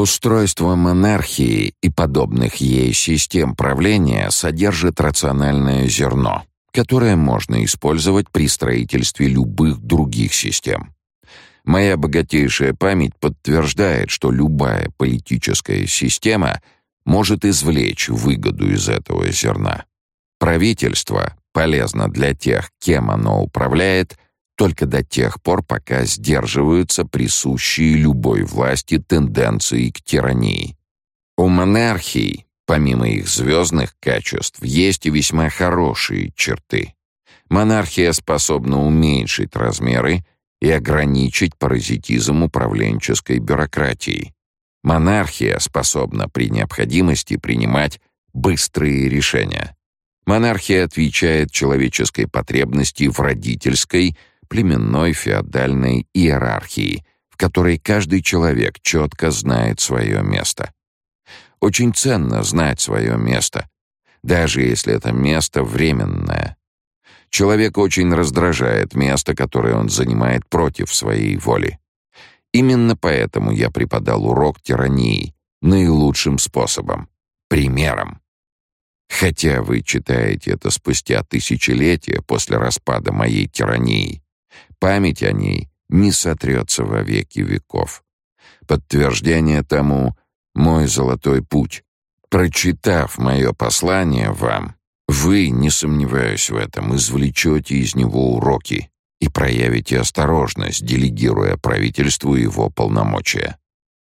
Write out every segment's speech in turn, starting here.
Устройство монархии и подобных ей систем правления содержит рациональное зерно, которое можно использовать при строительстве любых других систем. Моя богатейшая память подтверждает, что любая политическая система может извлечь выгоду из этого зерна. Правительство полезно для тех, кем оно управляет, только до тех пор, пока сдерживаются присущие любой власти тенденции к тирании. У монархий, помимо их звездных качеств, есть и весьма хорошие черты. Монархия способна уменьшить размеры и ограничить паразитизм управленческой бюрократии. Монархия способна при необходимости принимать быстрые решения. Монархия отвечает человеческой потребности в родительской, племенной феодальной иерархии, в которой каждый человек четко знает свое место. Очень ценно знать свое место, даже если это место временное. Человека очень раздражает место, которое он занимает против своей воли. Именно поэтому я преподал урок тирании наилучшим способом — примером. Хотя вы читаете это спустя тысячелетия после распада моей тирании, память о ней не сотрется во веки веков. Подтверждение тому — мой золотой путь. Прочитав мое послание вам, вы, не сомневаюсь в этом, извлечете из него уроки и проявите осторожность, делегируя правительству его полномочия.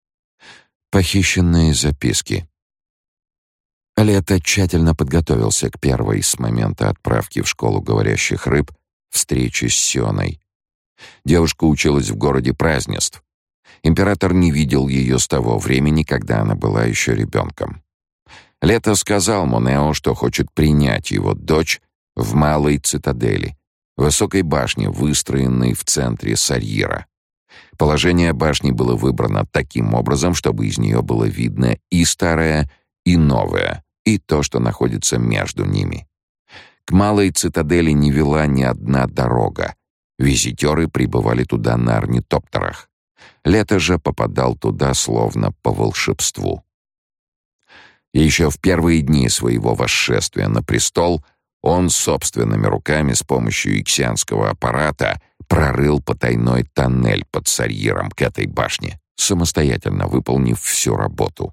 Похищенные записки. Лето тщательно подготовился к первой с момента отправки в школу говорящих рыб встрече с Сионой. Девушка училась в городе празднеств. Император не видел ее с того времени, когда она была еще ребенком. Лето сказал Монео, что хочет принять его дочь в малой цитадели, высокой башне, выстроенной в центре Сарьира. Положение башни было выбрано таким образом, чтобы из нее было видно и старое, и новое, и то, что находится между ними. К малой цитадели не вела ни одна дорога. Визитеры прибывали туда на орнитоптерах. Лето же попадал туда словно по волшебству. Еще в первые дни своего восшествия на престол он собственными руками с помощью иксианского аппарата прорыл потайной тоннель под Сарьиром к этой башне, самостоятельно выполнив всю работу.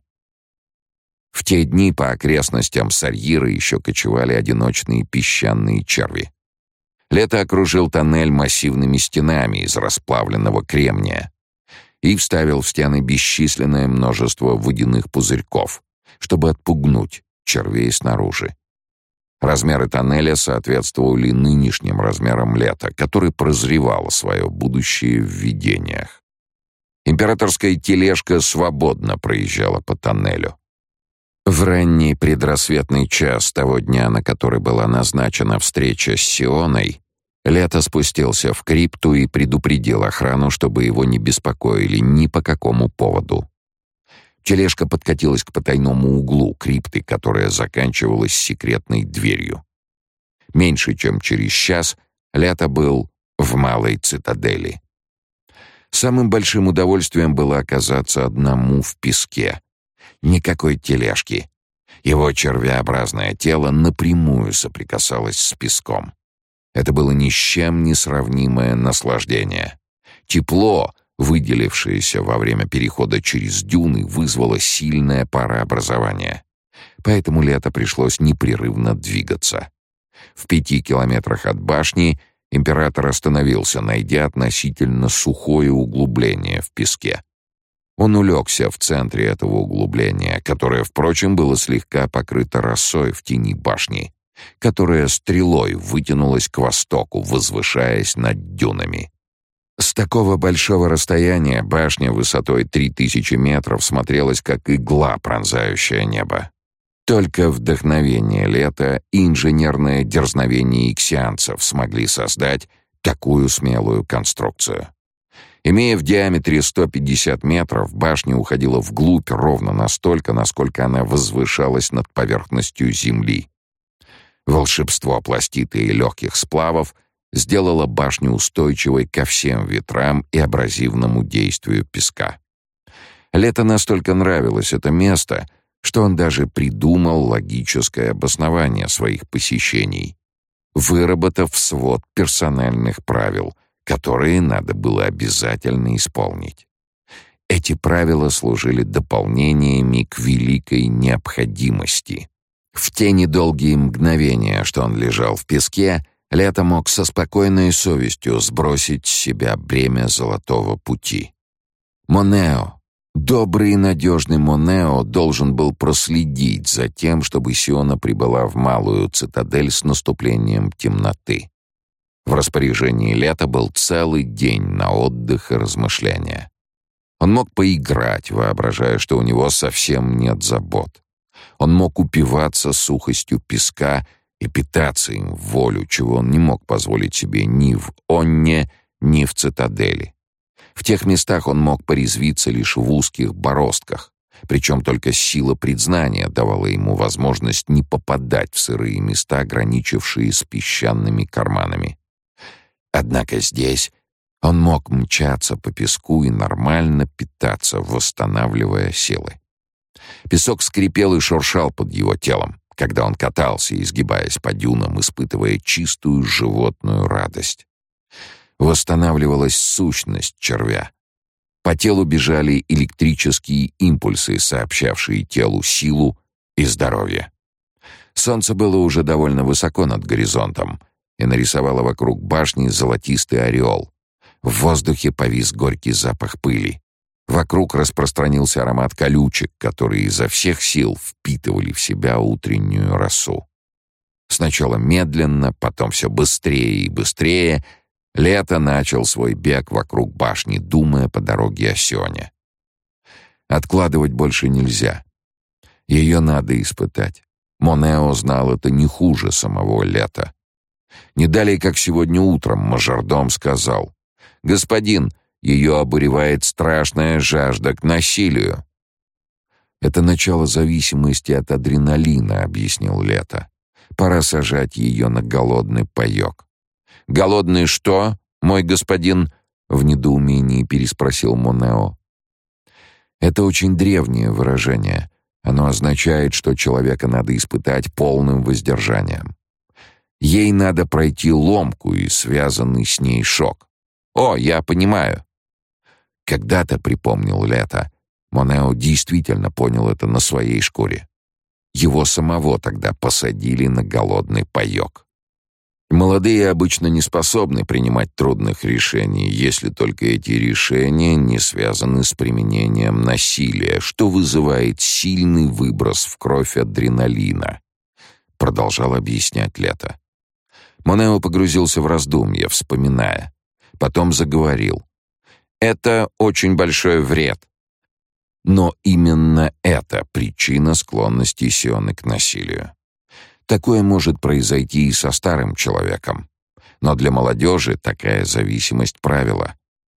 В те дни по окрестностям Сарьира еще кочевали одиночные песчаные черви. Лето окружил тоннель массивными стенами из расплавленного кремния и вставил в стены бесчисленное множество водяных пузырьков, чтобы отпугнуть червей снаружи. Размеры тоннеля соответствовали нынешним размерам Лета, который прозревал свое будущее в видениях. Императорская тележка свободно проезжала по тоннелю. В ранний предрассветный час того дня, на который была назначена встреча с Сионой, Лето спустился в крипту и предупредил охрану, чтобы его не беспокоили ни по какому поводу. Тележка подкатилась к потайному углу крипты, которая заканчивалась секретной дверью. Меньше чем через час Лето был в малой цитадели. Самым большим удовольствием было оказаться одному в песке. Никакой тележки. Его червеобразное тело напрямую соприкасалось с песком. Это было ни с чем не сравнимое наслаждение. Тепло, выделившееся во время перехода через дюны, вызвало сильное парообразование. Поэтому Лето пришлось непрерывно двигаться. В 5 километрах от башни император остановился, найдя относительно сухое углубление в песке. Он улегся в центре этого углубления, которое, впрочем, было слегка покрыто росой в тени башни, которая стрелой вытянулась к востоку, возвышаясь над дюнами. С такого большого расстояния башня высотой 3000 метров смотрелась как игла, пронзающая небо. Только вдохновение Лета и инженерное дерзновение иксианцев смогли создать такую смелую конструкцию. Имея в диаметре 150 метров, башня уходила вглубь ровно настолько, насколько она возвышалась над поверхностью земли. Волшебство пластиты и легких сплавов сделало башню устойчивой ко всем ветрам и абразивному действию песка. Лето настолько нравилось это место, что он даже придумал логическое обоснование своих посещений, выработав свод персональных правил, которые надо было обязательно исполнить. Эти правила служили дополнениями к великой необходимости. В те недолгие мгновения, что он лежал в песке, Лето мог со спокойной совестью сбросить с себя бремя золотого пути. Монео, добрый и надежный Монео, должен был проследить за тем, чтобы Сиона прибыла в малую цитадель с наступлением темноты. В распоряжении Лета был целый день на отдых и размышления. Он мог поиграть, воображая, что у него совсем нет забот. Он мог упиваться сухостью песка и питаться им в волю, чего он не мог позволить себе ни в Онне, ни в цитадели. В тех местах он мог порезвиться лишь в узких бороздках, причем только сила предзнания давала ему возможность не попадать в сырые места, граничившие с песчаными карманами. Однако здесь он мог мчаться по песку и нормально питаться, восстанавливая силы. Песок скрипел и шуршал под его телом, когда он катался, изгибаясь по дюнам, испытывая чистую животную радость. Восстанавливалась сущность червя. По телу бежали электрические импульсы, сообщавшие телу силу и здоровье. Солнце было уже довольно высоко над горизонтом и нарисовало вокруг башни золотистый ореол. В воздухе повис горький запах пыли. Вокруг распространился аромат колючек, которые изо всех сил впитывали в себя утреннюю росу. Сначала медленно, потом все быстрее и быстрее Лето начал свой бег вокруг башни, думая по дороге о Сионе. Откладывать больше нельзя. Ее надо испытать. Монео знал это не хуже самого Лета. Не далее, как сегодня утром, мажордом сказал: «Господин, ее обуревает страшная жажда к насилию». «Это начало зависимости от адреналина», — объяснил Лето. «Пора сажать ее на голодный паёк». «Голодный что, мой господин?» — в недоумении переспросил Монео. «Это очень древнее выражение. Оно означает, что человека надо испытать полным воздержанием. Ей надо пройти ломку и связанный с ней шок. О, я понимаю». Когда-то, припомнил Лето, Монео действительно понял это на своей шкуре. Его самого тогда посадили на голодный паёк. Молодые обычно не способны принимать трудных решений, если только эти решения не связаны с применением насилия, что вызывает сильный выброс в кровь адреналина, продолжал объяснять Лето. Монео погрузился в раздумья, вспоминая. Потом заговорил. «Это очень большой вред. Но именно это причина склонности Сионы к насилию. Такое может произойти и со старым человеком. Но для молодежи такая зависимость правила».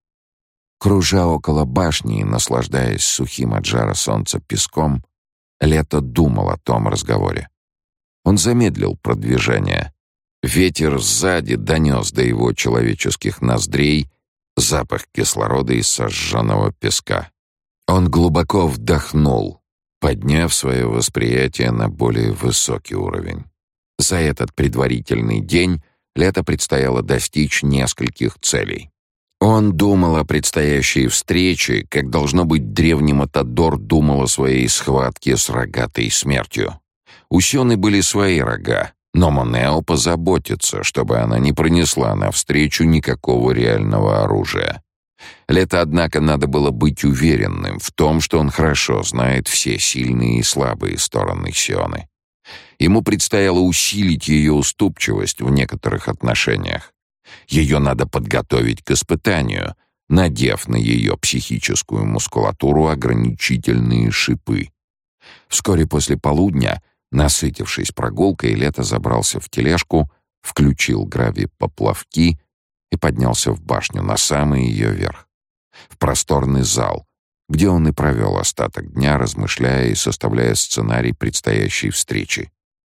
Кружа около башни и наслаждаясь сухим от жара солнца песком, Лето думал о том разговоре. Он замедлил продвижение. Ветер сзади донес до его человеческих ноздрей запах кислорода из сожженного песка. Он глубоко вдохнул, подняв свое восприятие на более высокий уровень. За этот предварительный день Лето предстояло достичь нескольких целей. Он думал о предстоящей встрече, как, должно быть, древний Матадор думал о своей схватке с рогатой смертью. У Сионы были свои рога, но Монео позаботится, чтобы она не пронесла навстречу никакого реального оружия. Лето, однако, надо было быть уверенным в том, что он хорошо знает все сильные и слабые стороны Сионы. Ему предстояло усилить ее уступчивость в некоторых отношениях. Ее надо подготовить к испытанию, надев на ее психическую мускулатуру ограничительные шипы. Вскоре после полудня, насытившись прогулкой, Лето забрался в тележку, включил гравипоплавки и поднялся в башню на самый ее верх, в просторный зал, где он и провел остаток дня, размышляя и составляя сценарий предстоящей встречи.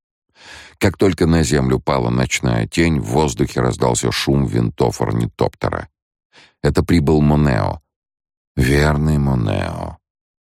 Как только на землю пала ночная тень, в воздухе раздался шум винтов орнитоптера. Это прибыл Монео. Верный Монео.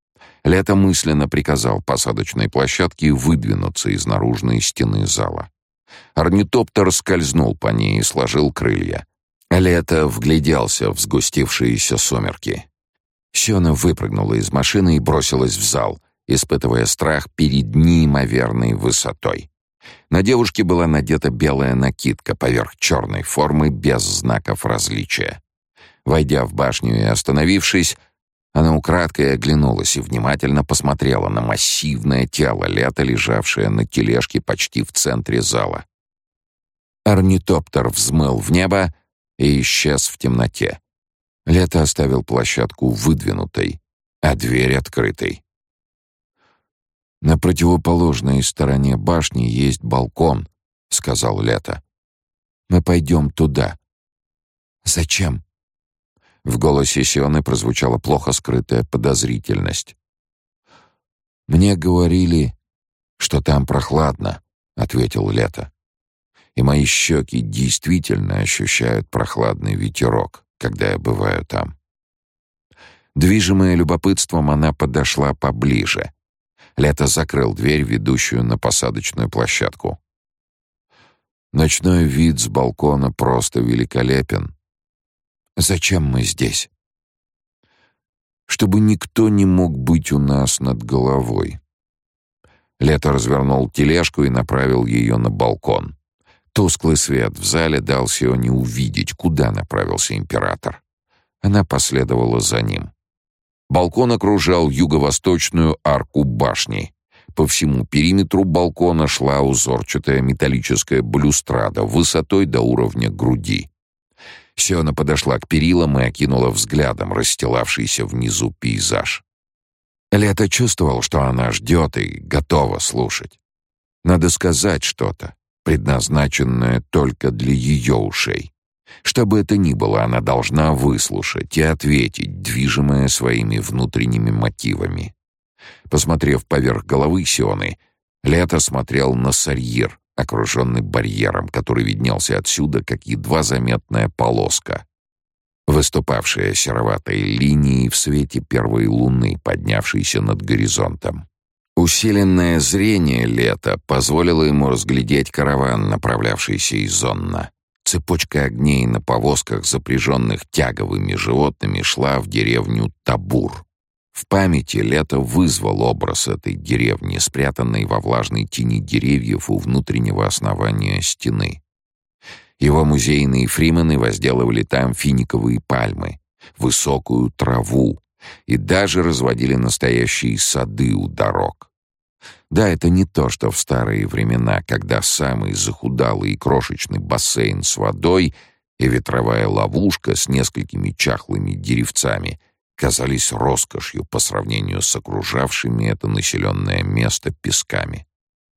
Лето мысленно приказал посадочной площадке выдвинуться из наружной стены зала. Орнитоптер скользнул по ней и сложил крылья. Лето вгляделся в сгустившиеся сумерки. Сёна выпрыгнула из машины и бросилась в зал, испытывая страх перед неимоверной высотой. На девушке была надета белая накидка поверх черной формы без знаков различия. Войдя в башню и остановившись, она украдкой оглянулась и внимательно посмотрела на массивное тело Лета, лежавшее на тележке почти в центре зала. Орнитоптер взмыл в небо и исчез в темноте. Лето оставил площадку выдвинутой, а дверь открытой. «На противоположной стороне башни есть балкон», — сказал Лето. «Мы пойдем туда». «Зачем?» В голосе Сионы прозвучала плохо скрытая подозрительность. «Мне говорили, что там прохладно», — ответил Лето. «И мои щеки действительно ощущают прохладный ветерок, когда я бываю там». Движимая любопытством, она подошла поближе. Лето закрыл дверь, ведущую на посадочную площадку. «Ночной вид с балкона просто великолепен. Зачем мы здесь?» «Чтобы никто не мог быть у нас над головой». Лето развернул тележку и направил ее на балкон. Тусклый свет в зале дал Сионе увидеть, куда направился император. Она последовала за ним. Балкон окружал юго-восточную арку башни. По всему периметру балкона шла узорчатая металлическая балюстрада высотой до уровня груди. Сиона подошла к перилам и окинула взглядом расстилавшийся внизу пейзаж. Лето чувствовал, что она ждет и готова слушать. Надо сказать что-то, предназначенное только для ее ушей. Что бы это ни было, она должна выслушать и ответить, движимая своими внутренними мотивами. Посмотрев поверх головы Сионы, Лето смотрел на Сарьир, окруженный барьером, который виднелся отсюда, как едва заметная полоска, выступавшая сероватой линией в свете первой луны, поднявшейся над горизонтом. Усиленное зрение Лета позволило ему разглядеть караван, направлявшийся из Онна. Цепочка огней на повозках, запряженных тяговыми животными, шла в деревню Табур. В памяти Лето вызвал образ этой деревни, спрятанной во влажной тени деревьев у внутреннего основания стены. Его музейные фримены возделывали там финиковые пальмы, высокую траву и даже разводили настоящие сады у дорог. Да, это не то, что в старые времена, когда самый захудалый и крошечный бассейн с водой и ветровая ловушка с несколькими чахлыми деревцами казались роскошью по сравнению с окружавшими это населенное место песками.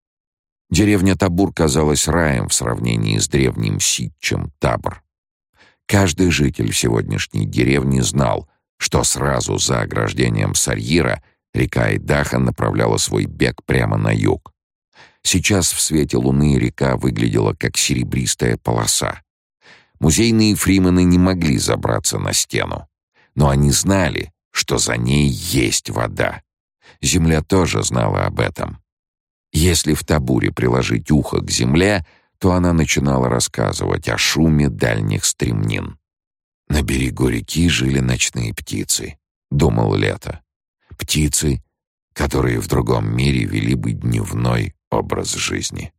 Деревня Табур казалась раем в сравнении с древним ситчем Табр. Каждый житель сегодняшней деревни знал, что сразу за ограждением Сарьира река Айдаха направляла свой бег прямо на юг. Сейчас в свете луны река выглядела как серебристая полоса. Музейные фримены не могли забраться на стену, но они знали, что за ней есть вода. Земля тоже знала об этом. Если в Табуре приложить ухо к земле, то она начинала рассказывать о шуме дальних стремнин. «На берегу реки жили ночные птицы», — думал Лето. «Птицы, которые в другом мире вели бы дневной образ жизни».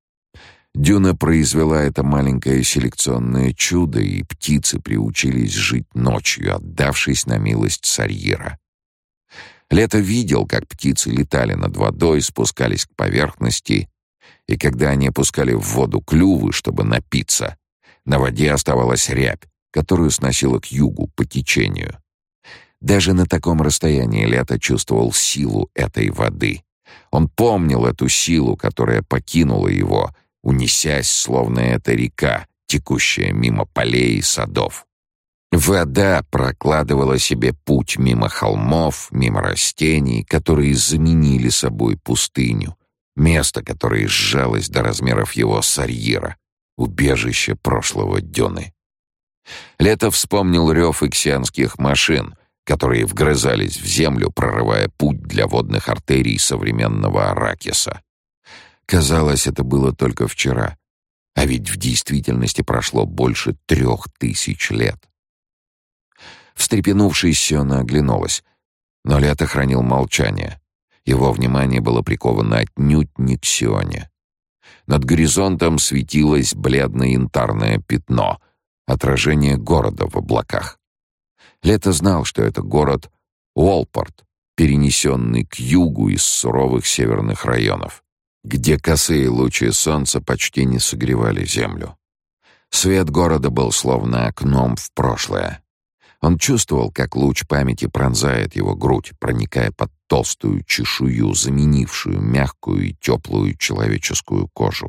Дюна произвела это маленькое селекционное чудо, и птицы приучились жить ночью, отдавшись на милость Сарьира. Лето видел, как птицы летали над водой, спускались к поверхности, и когда они опускали в воду клювы, чтобы напиться, на воде оставалась рябь, которую сносило к югу по течению. Даже на таком расстоянии Лето чувствовал силу этой воды. Он помнил эту силу, которая покинула его, унесясь, словно эта река, текущая мимо полей и садов. Вода прокладывала себе путь мимо холмов, мимо растений, которые заменили собой пустыню, место, которое сжалось до размеров его Сарьира, убежище прошлого Дюны. Лето вспомнил рев иксианских машин, которые вгрызались в землю, прорывая путь для водных артерий современного Аракиса. Казалось, это было только вчера, а ведь в действительности прошло больше 3000 лет. Встрепенувшись, Сиона оглянулась, но Лето хранил молчание. Его внимание было приковано отнюдь не к Сионе. Над горизонтом светилось бледно-янтарное пятно, отражение города в облаках. Лето знал, что это город Уолпорт, перенесенный к югу из суровых северных районов, где косые лучи солнца почти не согревали землю. Свет города был словно окном в прошлое. Он чувствовал, как луч памяти пронзает его грудь, проникая под толстую чешую, заменившую мягкую и теплую человеческую кожу.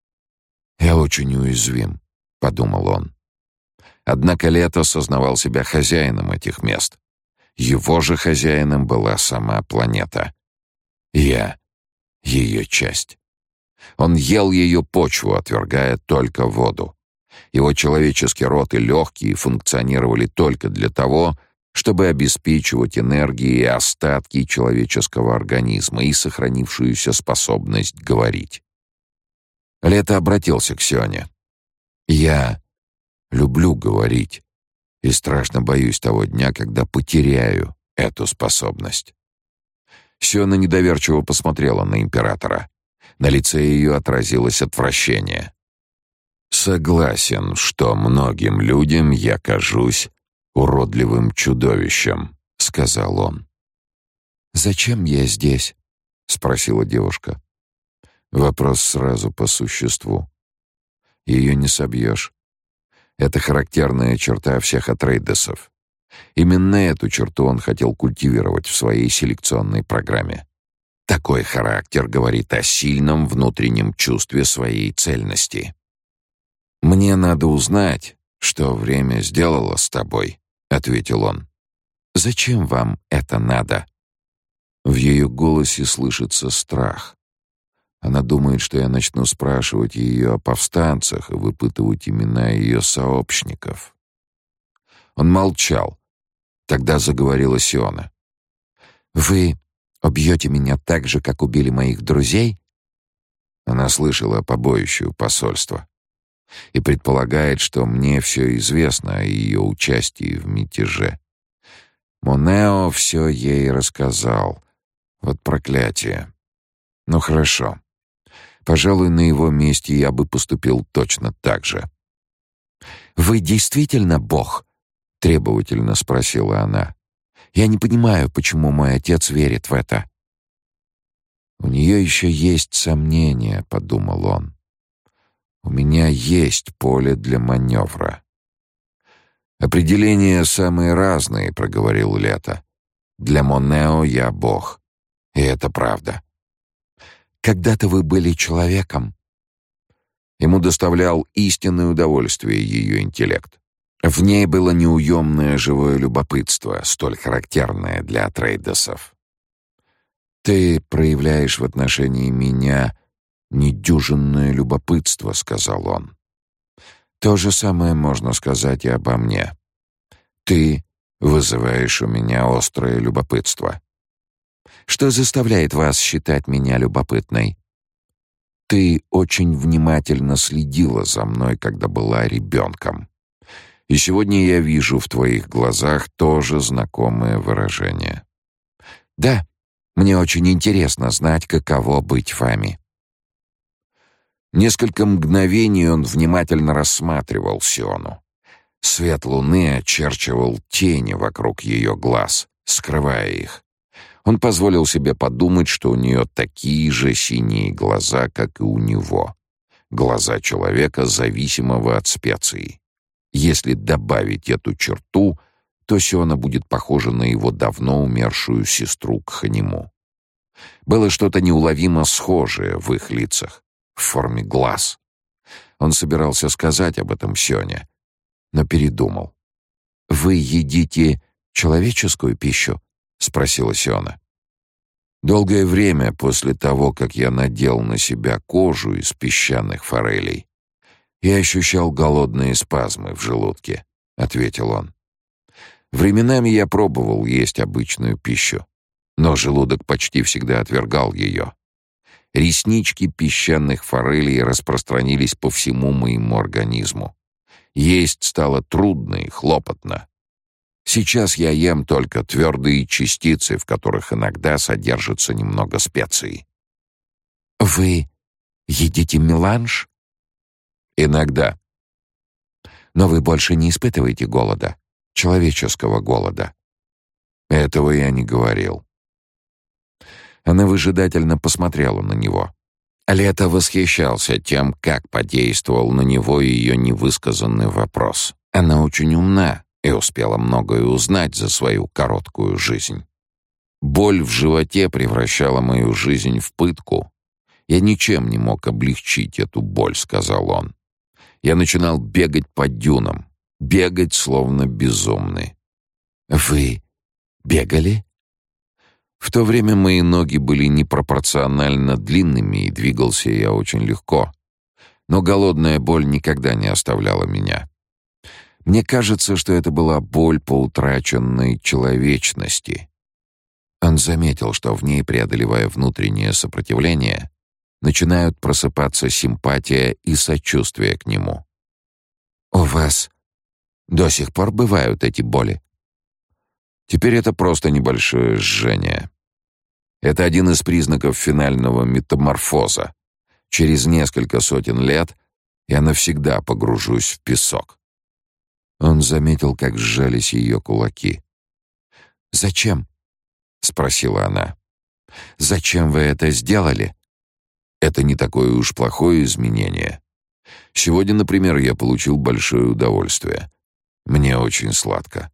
«Я очень уязвим», — подумал он. Однако Лето осознавал себя хозяином этих мест. Его же хозяином была сама планета. Я — ее часть. Он ел ее почву, отвергая только воду. Его человеческий род и легкие функционировали только для того, чтобы обеспечивать энергией остатки человеческого организма и сохранившуюся способность говорить. Лето обратился к Сионе. «Я люблю говорить и страшно боюсь того дня, когда потеряю эту способность». Сиона недоверчиво посмотрела на императора. На лице ее отразилось отвращение. «Согласен, что многим людям я кажусь уродливым чудовищем», — сказал он. «Зачем я здесь?» — спросила девушка. Вопрос сразу по существу. Ее не собьешь. Это характерная черта всех Атрейдесов. Именно эту черту он хотел культивировать в своей селекционной программе. Такой характер говорит о сильном внутреннем чувстве своей цельности. «Мне надо узнать, что время сделало с тобой», — ответил он. «Зачем вам это надо?» В ее голосе слышится страх. Она думает, что я начну спрашивать ее о повстанцах и выпытывать имена ее сообщников. Он молчал. Тогда заговорила Сиона. «Вы убьете меня так же, как убили моих друзей?» Она слышала о побоище у посольства и предполагает, что мне все известно о ее участии в мятеже. Монео все ей рассказал. Вот проклятие. Ну хорошо. Пожалуй, на его месте я бы поступил точно так же. «Вы действительно бог?» — требовательно спросила она. «Я не понимаю, почему мой отец верит в это». «У нее еще есть сомнения», — подумал он. «У меня есть поле для маневра». «Определения самые разные», — проговорил Лето. «Для Монео я бог, и это правда». «Когда-то вы были человеком». Ему доставлял истинное удовольствие ее интеллект. В ней было неуемное живое любопытство, столь характерное для Атрейдесов. «Ты проявляешь в отношении меня недюжинное любопытство», — сказал он. «То же самое можно сказать и обо мне. Ты вызываешь у меня острое любопытство». «Что заставляет вас считать меня любопытной?» «Ты очень внимательно следила за мной, когда была ребенком. И сегодня я вижу в твоих глазах тоже знакомое выражение». «Да, мне очень интересно знать, каково быть вами». Несколько мгновений он внимательно рассматривал Сиону. Свет луны очерчивал тени вокруг ее глаз, скрывая их. Он позволил себе подумать, что у нее такие же синие глаза, как и у него. Глаза человека, зависимого от специй. Если добавить эту черту, то Сиона будет похожа на его давно умершую сестру Кханиму. Было что-то неуловимо схожее в их лицах, в форме глаз. Он собирался сказать об этом Сионе, но передумал. «Вы едите человеческую пищу?» — спросила Сиона. «Долгое время после того, как я надел на себя кожу из песчаных форелей, я ощущал голодные спазмы в желудке», — ответил он. Временами я пробовал есть обычную пищу, но желудок почти всегда отвергал ее. Реснички песчаных форелей распространились по всему моему организму. Есть стало трудно и хлопотно. Сейчас я ем только твердые частицы, в которых иногда содержится немного специй. Вы едите меланж? Иногда. Но вы больше не испытываете голода, человеческого голода. Этого я не говорил. Она выжидательно посмотрела на него. Лето восхищался тем, как подействовал на него ее невысказанный вопрос. Она очень умна и успела многое узнать за свою короткую жизнь. Боль в животе превращала мою жизнь в пытку. Я ничем не мог облегчить эту боль, сказал он. Я начинал бегать по дюнам, бегать словно безумный. Вы бегали? В то время мои ноги были непропорционально длинными, и двигался я очень легко. Но голодная боль никогда не оставляла меня. Мне кажется, что это была боль по утраченной человечности. Он заметил, что в ней, преодолевая внутреннее сопротивление, начинают просыпаться симпатия и сочувствие к нему. У вас до сих пор бывают эти боли? Теперь это просто небольшое жжение. Это один из признаков финального метаморфоза. Через несколько сотен лет я навсегда погружусь в песок. Он заметил, как сжались ее кулаки. «Зачем?» — спросила она. «Зачем вы это сделали?» Это не такое уж плохое изменение. Сегодня, например, я получил большое удовольствие. Мне очень сладко.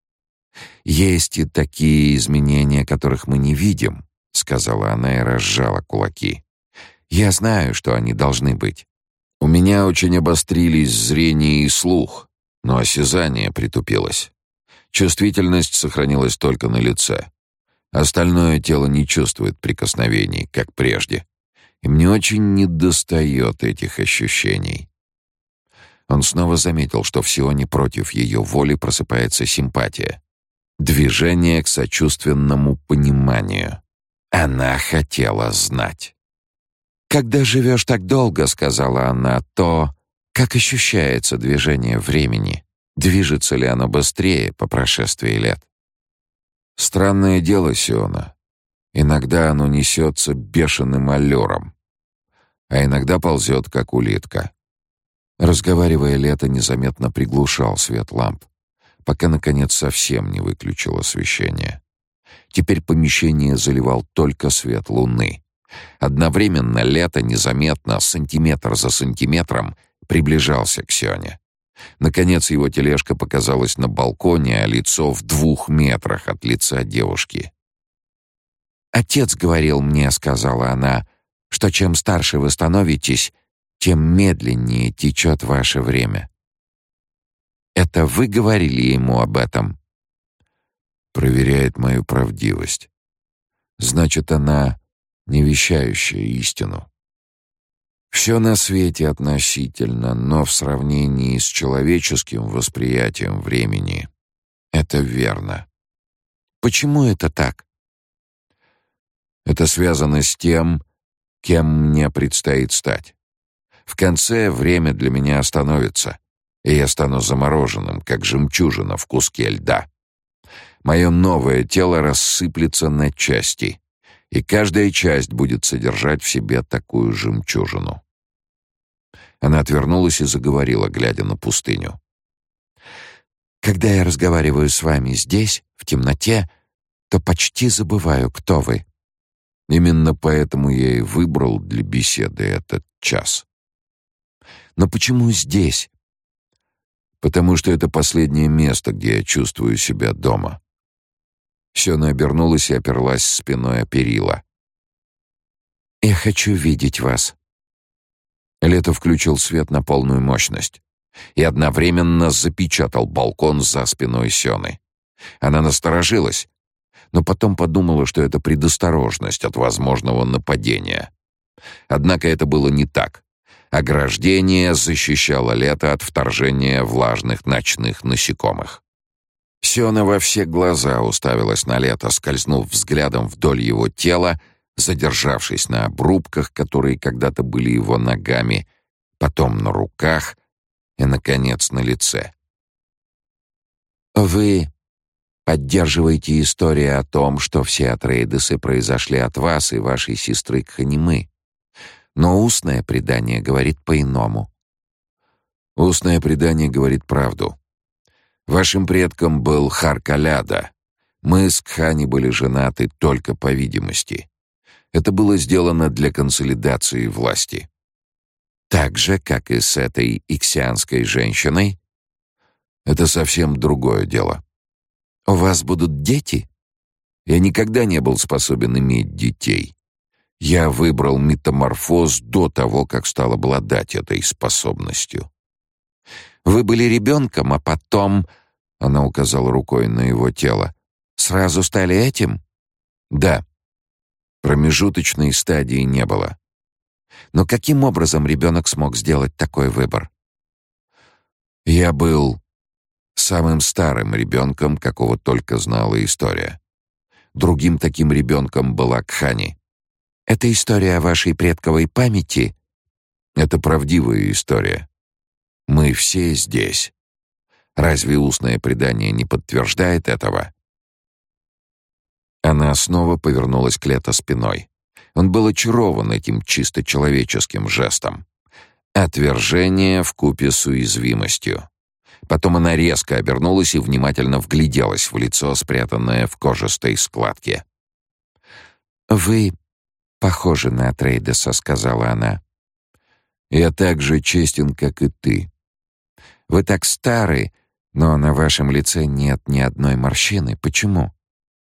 «Есть и такие изменения, которых мы не видим», — сказала она и разжала кулаки. «Я знаю, что они должны быть. У меня очень обострились зрение и слух, но осязание притупилось. Чувствительность сохранилась только на лице. Остальное тело не чувствует прикосновений, как прежде. И мне очень недостает этих ощущений». Он снова заметил, что в Сионе против ее воли просыпается симпатия. Движение к сочувственному пониманию. Она хотела знать. «Когда живешь так долго, — сказала она, — то как ощущается движение времени? Движется ли оно быстрее по прошествии лет?» Странное дело, Сиона. Иногда оно несется бешеным аллером, а иногда ползет, как улитка. Разговаривая, Лето незаметно приглушал свет ламп, пока, наконец, совсем не выключил освещение. Теперь помещение заливал только свет луны. Одновременно Лето незаметно, сантиметр за сантиметром, приближался к Сёне. Наконец его тележка показалась на балконе, а лицо в 2 метрах от лица девушки. «Отец говорил мне, — сказала она, — что чем старше вы становитесь, тем медленнее течет ваше время. Это вы говорили ему об этом?» Проверяет мою правдивость. Значит, она не вещающая истину. Все на свете относительно, но в сравнении с человеческим восприятием времени это верно. Почему это так? Это связано с тем, кем мне предстоит стать. В конце время для меня остановится, и я стану замороженным, как жемчужина в куске льда. Мое новое тело рассыплется на части, и каждая часть будет содержать в себе такую жемчужину. Она отвернулась и заговорила, глядя на пустыню. «Когда я разговариваю с вами здесь, в темноте, то почти забываю, кто вы». Именно поэтому я и выбрал для беседы этот час. «Но почему здесь?» «Потому что это последнее место, где я чувствую себя дома». Сёна обернулась и оперлась спиной о перила. «Я хочу видеть вас». Лето включил свет на полную мощность и одновременно запечатал балкон за спиной Сёны. Она насторожилась, но потом подумала, что это предосторожность от возможного нападения. Однако это было не так. Ограждение защищало Лето от вторжения влажных ночных насекомых. Сиона во все глаза уставилась на Лето, скользнув взглядом вдоль его тела, задержавшись на обрубках, которые когда-то были его ногами, потом на руках и, наконец, на лице. «Вы поддерживаете историю о том, что все Атрейдесы произошли от вас и вашей сестры Кханимы. Но устное предание говорит по-иному». «Устное предание говорит правду. Вашим предком был Харкаляда. Мы с Кхани были женаты только по видимости. Это было сделано для консолидации власти». «Так же, как и с этой иксианской женщиной?» «Это совсем другое дело». «У вас будут дети?» «Я никогда не был способен иметь детей. Я выбрал метаморфоз до того, как стал обладать этой способностью». «Вы были ребенком, а потом...» — она указала рукой на его тело. «Сразу стали этим?» «Да. Промежуточной стадии не было». «Но каким образом ребенок смог сделать такой выбор?» «Я был самым старым ребенком, какого только знала история. Другим таким ребенком была Кхани». «Это история о вашей предковой памяти?» «Это правдивая история. Мы все здесь. Разве устное предание не подтверждает этого?» Она снова повернулась к Лето спиной. Он был очарован этим чисто человеческим жестом. Отвержение вкупе с уязвимостью. Потом она резко обернулась и внимательно вгляделась в лицо, спрятанное в кожистой складке. «Вы похожи на Атрейдеса», — сказала она. «Я так же честен, как и ты. Вы так стары, но на вашем лице нет ни одной морщины. Почему?»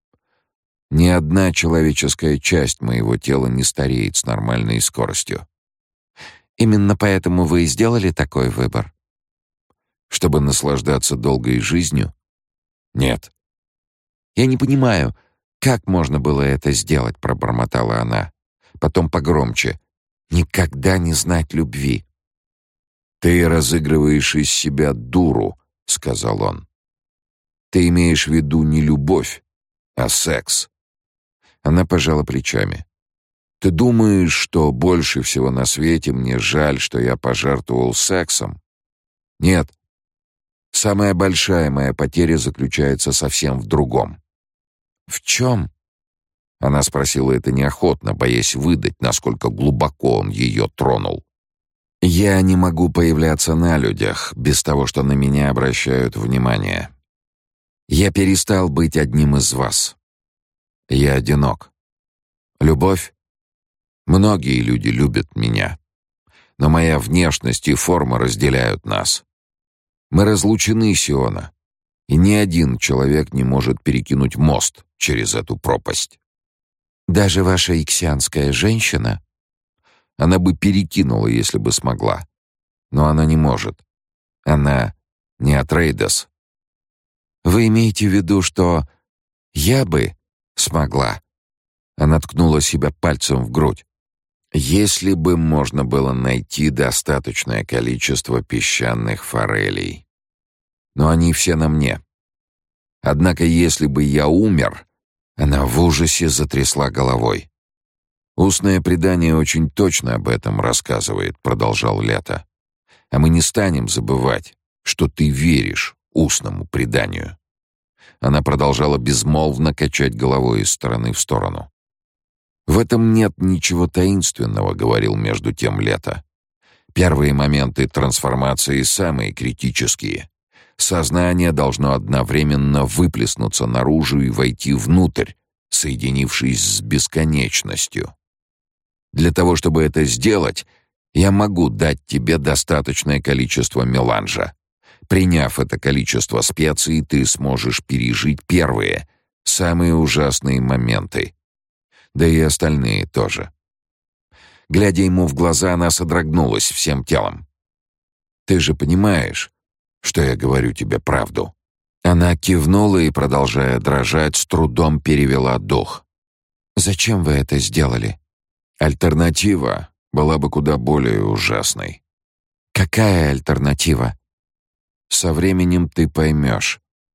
«Ни одна человеческая часть моего тела не стареет с нормальной скоростью». «Именно поэтому вы и сделали такой выбор?» «Чтобы наслаждаться долгой жизнью?» «Нет». «Я не понимаю, как можно было это сделать», — пробормотала она. Потом погромче. «Никогда не знать любви». «Ты разыгрываешь из себя дуру», — сказал он. «Ты имеешь в виду не любовь, а секс». Она пожала плечами. «Ты думаешь, что больше всего на свете мне жаль, что я пожертвовал сексом? Нет. Самая большая моя потеря заключается совсем в другом». «В чем?» Она спросила это неохотно, боясь выдать, насколько глубоко он ее тронул. «Я не могу появляться на людях без того, что на меня обращают внимание. Я перестал быть одним из вас. Я одинок. Любовь? Многие люди любят меня. Но моя внешность и форма разделяют нас. Мы разлучены, Сиона, и ни один человек не может перекинуть мост через эту пропасть». «Даже ваша иксианская женщина?» «Она бы перекинула, если бы смогла. Но она не может. Она не Атрейдес». «Вы имеете в виду, что я бы смогла?» Она ткнула себя пальцем в грудь. «Если бы можно было найти достаточное количество песчаных форелей. Но они все на мне. Однако если бы я умер...» Она в ужасе затрясла головой. «Устное предание очень точно об этом рассказывает», — продолжал Лето. «А мы не станем забывать, что ты веришь устному преданию». Она продолжала безмолвно качать головой из стороны в сторону. «В этом нет ничего таинственного», — говорил между тем Лето. «Первые моменты трансформации самые критические. Сознание должно одновременно выплеснуться наружу и войти внутрь, соединившись с бесконечностью. Для того, чтобы это сделать, я могу дать тебе достаточное количество меланжа. Приняв это количество специй, ты сможешь пережить первые, самые ужасные моменты. Да и остальные тоже». Глядя ему в глаза, она содрогнулась всем телом. «Ты же понимаешь, что я говорю тебе правду?» Она кивнула и, продолжая дрожать, с трудом перевела дух. «Зачем вы это сделали?» «Альтернатива была бы куда более ужасной». «Какая альтернатива?» «Со временем ты поймешь.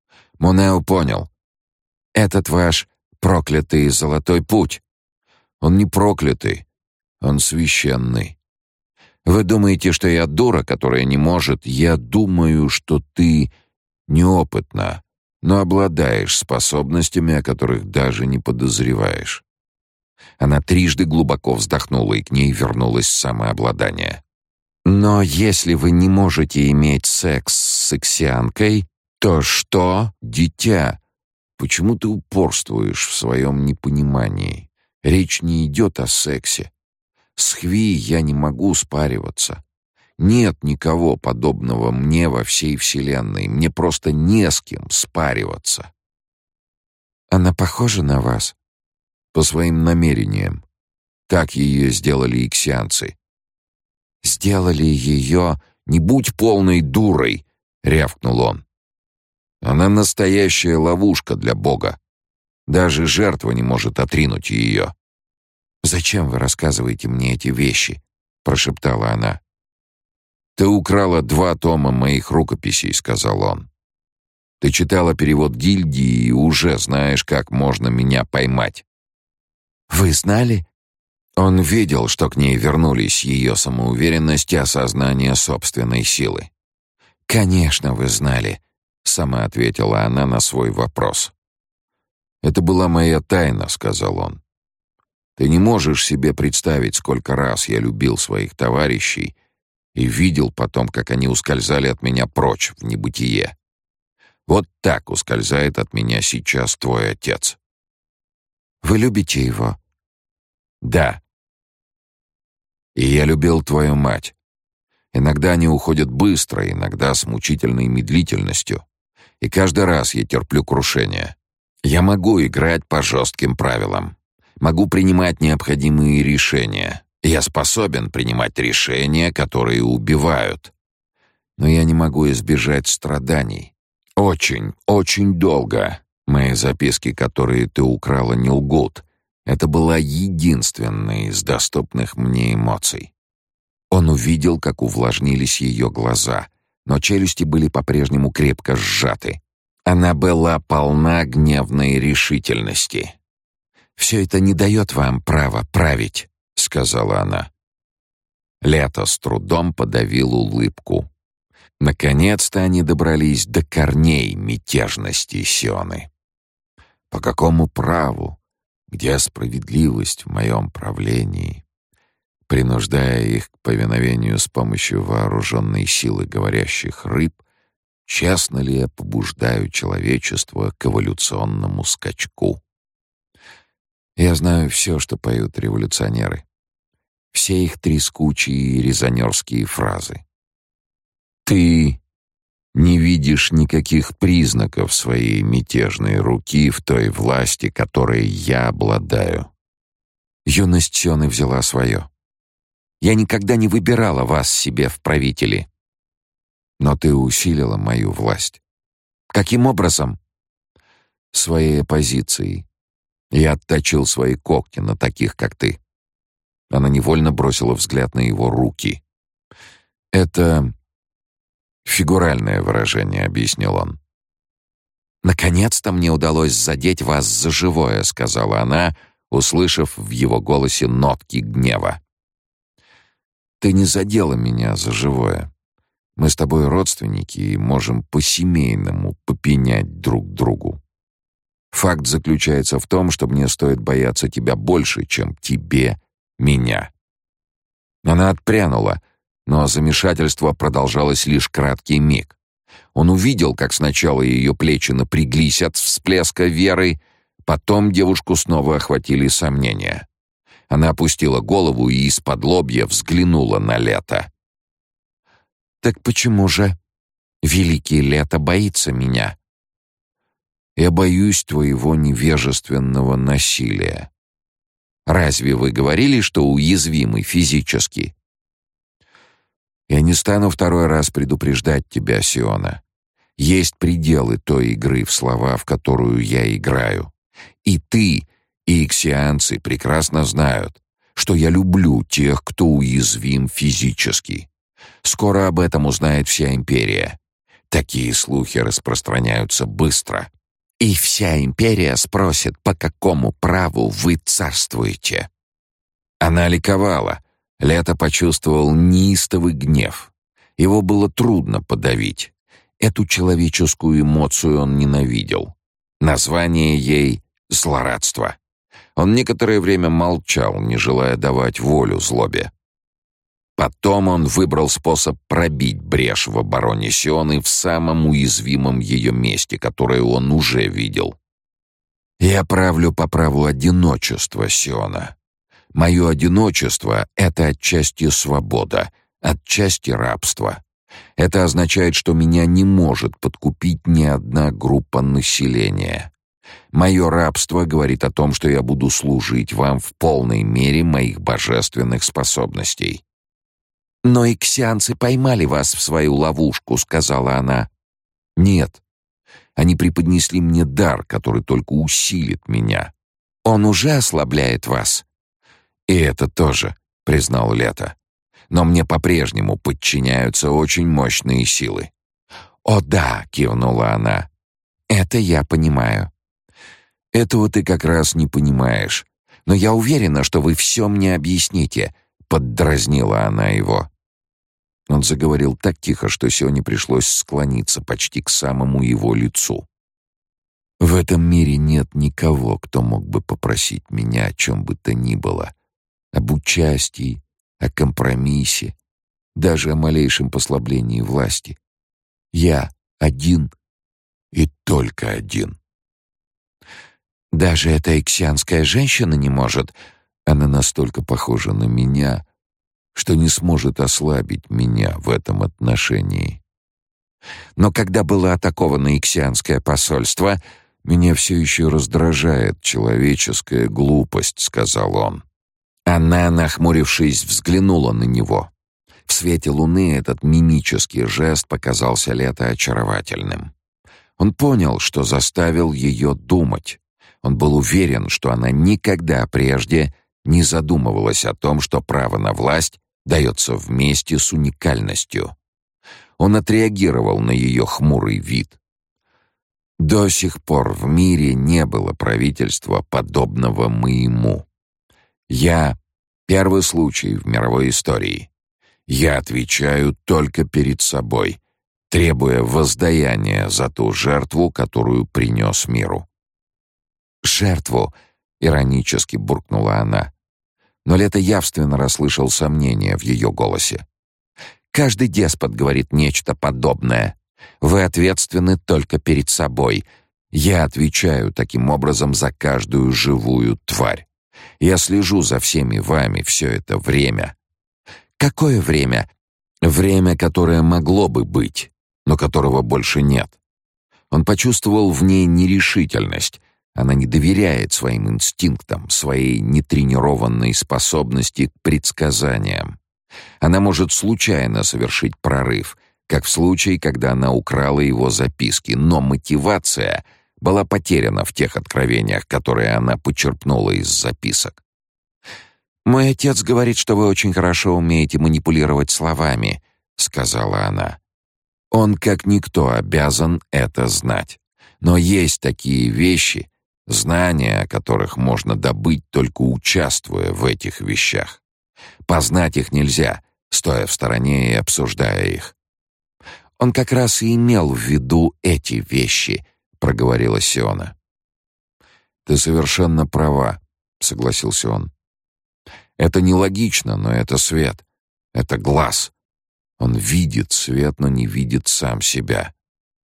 Монео понял. Этот ваш проклятый золотой путь. Он не проклятый, он священный. Вы думаете, что я дура, которая не может? Я думаю, что ты неопытна, но обладаешь способностями, о которых даже не подозреваешь. Она трижды глубоко вздохнула, и к ней вернулось самообладание. Но если вы не можете иметь секс с сексианкой, то что, дитя? Почему ты упорствуешь в своем непонимании? Речь не идет о сексе. С Хви я не могу спариваться. Нет никого подобного мне во всей вселенной. Мне просто не с кем спариваться. Она похожа на вас? По своим намерениям. Так ее сделали иксианцы. Сделали ее... Не будь полной дурой, рявкнул он. Она настоящая ловушка для Бога. Даже жертва не может отринуть ее. «Зачем вы рассказываете мне эти вещи?» — прошептала она. «Ты украла 2 тома моих рукописей», — сказал он. «Ты читала перевод гильдии и уже знаешь, как можно меня поймать». «Вы знали?» Он видел, что к ней вернулись ее самоуверенность и осознание собственной силы. «Конечно, вы знали», — сама ответила она на свой вопрос. «Это была моя тайна», — сказал он. «Ты не можешь себе представить, сколько раз я любил своих товарищей и видел потом, как они ускользали от меня прочь в небытие. Вот так ускользает от меня сейчас твой отец». «Вы любите его?» «Да. И я любил твою мать. Иногда они уходят быстро, иногда с мучительной медлительностью. И каждый раз я терплю крушение. Я могу играть по жестким правилам. Могу принимать необходимые решения. Я способен принимать решения, которые убивают. Но я не могу избежать страданий. Очень, очень долго. Мои записки, которые ты украла, не лгут. Это была единственная из доступных мне эмоций. Он увидел, как увлажнились ее глаза, но челюсти были по-прежнему крепко сжаты. Она была полна гневной решительности. «Все это не дает вам права править», — сказала она. Лето с трудом подавил улыбку. Наконец-то они добрались до корней мятежности Сионы. «По какому праву? Где справедливость в моем правлении?» Принуждая их к повиновению с помощью вооруженной силы говорящих рыб, честно ли я побуждаю человечество к эволюционному скачку? Я знаю все, что поют революционеры. Все их трескучие резонерские фразы. Ты не видишь никаких признаков своей мятежной руки в той власти, которой я обладаю. Юность Сионы взяла свое. Я никогда не выбирала вас себе в правители. Но ты усилила мою власть. Каким образом? Своей оппозицией. Я отточил свои когти на таких, как ты. Она невольно бросила взгляд на его руки. Это фигуральное выражение, объяснил он. Наконец-то мне удалось задеть вас за живое, сказала она, услышав в его голосе нотки гнева. Ты не задела меня за живое. Мы с тобой родственники и можем по-семейному попенять друг другу. Факт заключается в том, что мне стоит бояться тебя больше, чем тебе меня. Она отпрянула, но замешательство продолжалось лишь краткий миг. Он увидел, как сначала ее плечи напряглись от всплеска веры, потом девушку снова охватили сомнения. Она опустила голову и исподлобья взглянула на Лето. «Так почему же великий Лето боится меня?» «Я боюсь твоего невежественного насилия. Разве вы говорили, что уязвимы физически?» «Я не стану второй раз предупреждать тебя, Сиона. Есть пределы той игры в слова, в которую я играю. И ты, и иксианцы прекрасно знают, что я люблю тех, кто уязвим физически. Скоро об этом узнает вся империя. Такие слухи распространяются быстро. И вся империя спросит, по какому праву вы царствуете. Она ликовала. Лето почувствовал неистовый гнев. Его было трудно подавить. Эту человеческую эмоцию он ненавидел. Название ей — злорадство. Он некоторое время молчал, не желая давать волю злобе. Потом он выбрал способ пробить брешь в обороне Сионы в самом уязвимом ее месте, которое он уже видел. «Я правлю по праву одиночества, Сиона. Мое одиночество — это отчасти свобода, отчасти рабство. Это означает, что меня не может подкупить ни одна группа населения. Мое рабство говорит о том, что я буду служить вам в полной мере моих божественных способностей». «Но иксианцы поймали вас в свою ловушку», — сказала она. «Нет. Они преподнесли мне дар, который только усилит меня». «Он уже ослабляет вас». «И это тоже», — признал Лето. «Но мне по-прежнему подчиняются очень мощные силы». «О да», — кивнула она. «Это я понимаю». «Этого ты как раз не понимаешь. Но я уверена, что вы все мне объясните», — поддразнила она его. Он заговорил так тихо, что Сионе пришлось склониться почти к самому его лицу. «В этом мире нет никого, кто мог бы попросить меня о чем бы то ни было. Об участии, о компромиссе, даже о малейшем послаблении власти. Я один и только один». «Даже эта иксианская женщина не может...» «Она настолько похожа на меня, что не сможет ослабить меня в этом отношении. Но когда было атаковано иксианское посольство, меня все еще раздражает человеческая глупость», — сказал он. Она, нахмурившись, взглянула на него. В свете луны этот мимический жест показался Лето очаровательным. Он понял, что заставил ее думать. Он был уверен, что она никогда прежде не задумывалась о том, что право на власть дается вместе с уникальностью. Он отреагировал на ее хмурый вид. «До сих пор в мире не было правительства, подобного моему. Я — первый случай в мировой истории. Я отвечаю только перед собой, требуя воздаяния за ту жертву, которую принес миру». «Жертву», — иронически буркнула она. Но Лето явственно расслышал сомнения в ее голосе. «Каждый деспот говорит нечто подобное. Вы ответственны только перед собой. Я отвечаю таким образом за каждую живую тварь. Я слежу за всеми вами все это время». «Какое время?» «Время, которое могло бы быть, но которого больше нет». Он почувствовал в ней нерешительность. Она не доверяет своим инстинктам, своей нетренированной способности к предсказаниям. Она может случайно совершить прорыв, как в случае, когда она украла его записки, но мотивация была потеряна в тех откровениях, которые она почерпнула из записок. «Мой отец говорит, что вы очень хорошо умеете манипулировать словами», — сказала она. «Он, как никто, обязан это знать. Но есть такие вещи, знания о которых можно добыть, только участвуя в этих вещах. Познать их нельзя, стоя в стороне и обсуждая их». «Он как раз и имел в виду эти вещи», — проговорила Сиона. «Ты совершенно права», — согласился он. «Это нелогично, но это свет. Это глаз. Он видит свет, но не видит сам себя».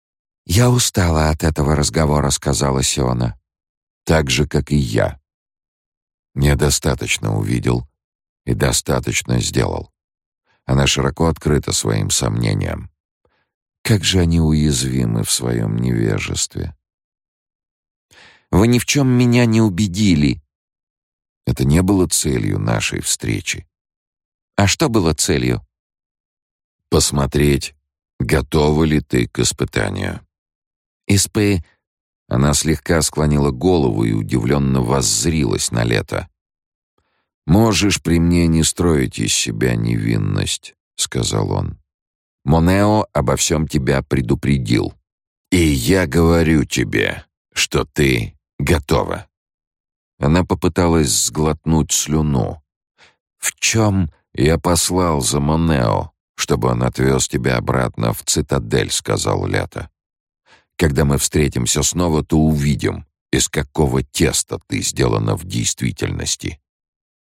«Я устала от этого разговора», — сказала Сиона. «Так же, как и я. Недостаточно увидел и достаточно сделал». Она широко открыта своим сомнениям. Как же они уязвимы в своем невежестве. «Вы ни в чем меня не убедили». Это не было целью нашей встречи. «А что было целью?» «Посмотреть, готова ли ты к испытанию». Она слегка склонила голову и удивленно воззрилась на Лето. «Можешь при мне не строить из себя невинность», — сказал он. Монео обо всем тебя предупредил. И я говорю тебе, что ты готова». Она попыталась сглотнуть слюну. «В чем я послал за Монео, чтобы он отвез тебя обратно в цитадель», — сказал Лето. «Когда мы встретимся снова, то увидим, из какого теста ты сделана в действительности».